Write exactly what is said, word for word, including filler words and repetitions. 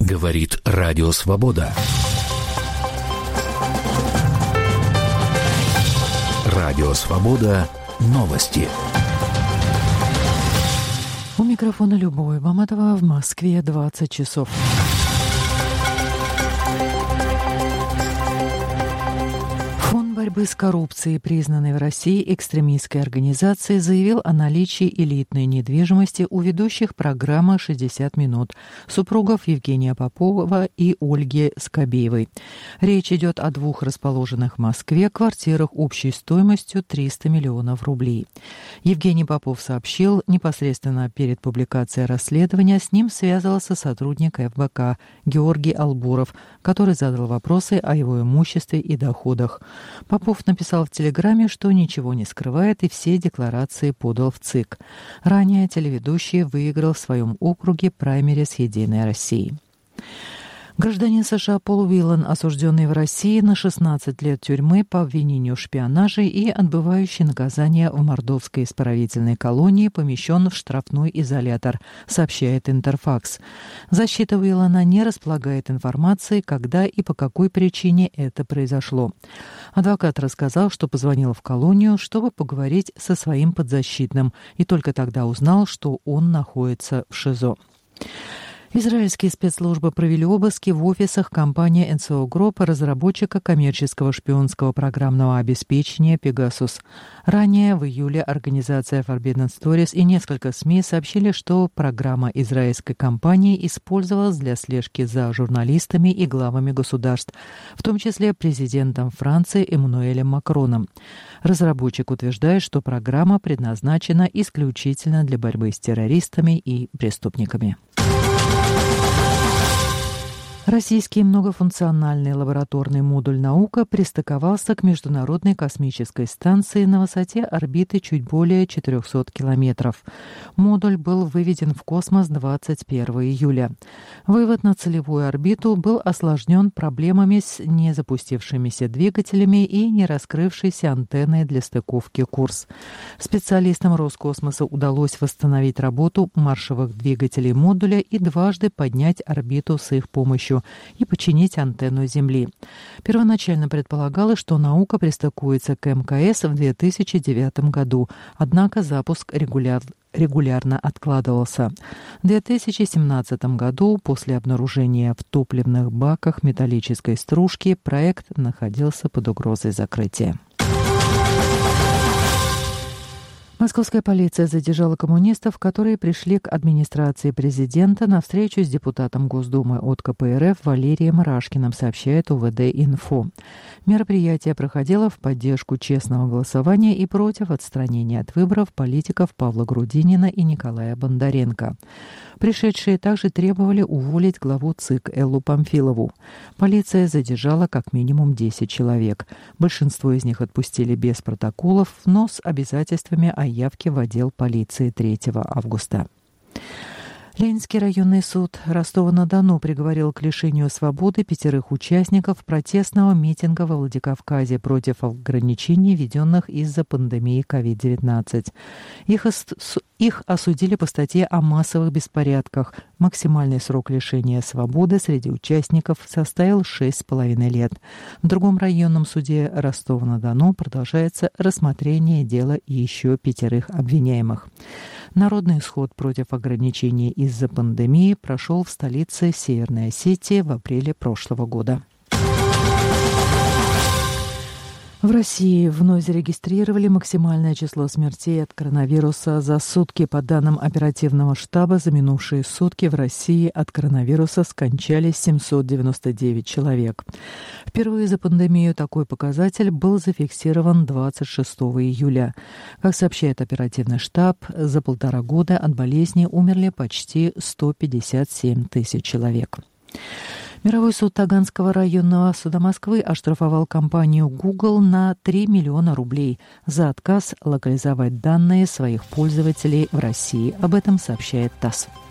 Говорит Радио Свобода. Радио Свобода. Новости. У микрофона Любовь Маматова, в Москве двадцать часов. Фонд борьбы с коррупцией, признанный в России экстремистской организацией, заявил о наличии элитной недвижимости у ведущих программы «шестьдесят минут» супругов Евгения Попова и Ольги Скобеевой. Речь идет о двух расположенных в Москве квартирах общей стоимостью триста миллионов рублей. Евгений Попов сообщил, непосредственно перед публикацией расследования с ним связывался сотрудник эф бэ ка Георгий Албуров, который задал вопросы о его имуществе и доходах. Попов написал в Телеграме, что ничего не скрывает и все декларации подал в ЦИК. Ранее телеведущий выиграл в своем округе праймерис «Единой России». Гражданин США Пол Уиллан, осужденный в России на шестнадцать лет тюрьмы по обвинению в шпионаже и отбывающий наказание в мордовской исправительной колонии, помещен в штрафной изолятор, сообщает Интерфакс. Защита Уиллана не располагает информацией, когда и по какой причине это произошло. Адвокат рассказал, что позвонил в колонию, чтобы поговорить со своим подзащитным, и только тогда узнал, что он находится в ШИЗО. Израильские спецслужбы провели обыски в офисах компании эн си о Group, разработчика коммерческого шпионского программного обеспечения «Пегасус». Ранее, в июле, организация Forbidden Stories и несколько СМИ сообщили, что программа израильской компании использовалась для слежки за журналистами и главами государств, в том числе президентом Франции Эммануэлем Макроном. Разработчик утверждает, что программа предназначена исключительно для борьбы с террористами и преступниками. Российский многофункциональный лабораторный модуль «Наука» пристыковался к Международной космической станции на высоте орбиты чуть более четырехсот километров. Модуль был выведен в космос двадцать первого июля. Вывод на целевую орбиту был осложнен проблемами с незапустившимися двигателями и не раскрывшейся антенной для стыковки курс. Специалистам Роскосмоса удалось восстановить работу маршевых двигателей модуля и дважды поднять орбиту с их помощью и починить антенну Земли. Первоначально предполагалось, что «Наука» пристыкуется к эм ка эс в две тысячи девятом году, однако запуск регуляр... регулярно откладывался. В две тысячи семнадцатом году, после обнаружения в топливных баках металлической стружки, проект находился под угрозой закрытия. Московская полиция задержала коммунистов, которые пришли к администрации президента на встречу с депутатом Госдумы от ка пэ эр эф Валерием Рашкиным, сообщает о вэ дэ инфо. Мероприятие проходило в поддержку честного голосования и против отстранения от выборов политиков Павла Грудинина и Николая Бондаренко. Пришедшие также требовали уволить главу ЦИК Эллу Памфилову. Полиция задержала как минимум десять человек. Большинство из них отпустили без протоколов, но с обязательствами о явке в отдел полиции третьего августа. Ленинский районный суд Ростова-на-Дону приговорил к лишению свободы пятерых участников протестного митинга во Владикавказе против ограничений, введенных из-за пандемии ковид девятнадцать. Их, их осудили по статье о массовых беспорядках. Максимальный срок лишения свободы среди участников составил шесть с половиной лет. В другом районном суде Ростова-на-Дону продолжается рассмотрение дела еще пятерых обвиняемых. Народный исход против ограничений из-за пандемии прошел в столице Северной Осетии в апреле прошлого года. В России вновь зарегистрировали максимальное число смертей от коронавируса за сутки. По данным оперативного штаба, за минувшие сутки в России от коронавируса скончались семьсот девяносто девять человек. Впервые за пандемию такой показатель был зафиксирован двадцать шестого июля. Как сообщает оперативный штаб, за полтора года от болезни умерли почти сто пятьдесят семь тысяч человек. Мировой суд Таганского районного суда Москвы оштрафовал компанию Google на три миллиона рублей за отказ локализовать данные своих пользователей в России. Об этом сообщает ТАСС.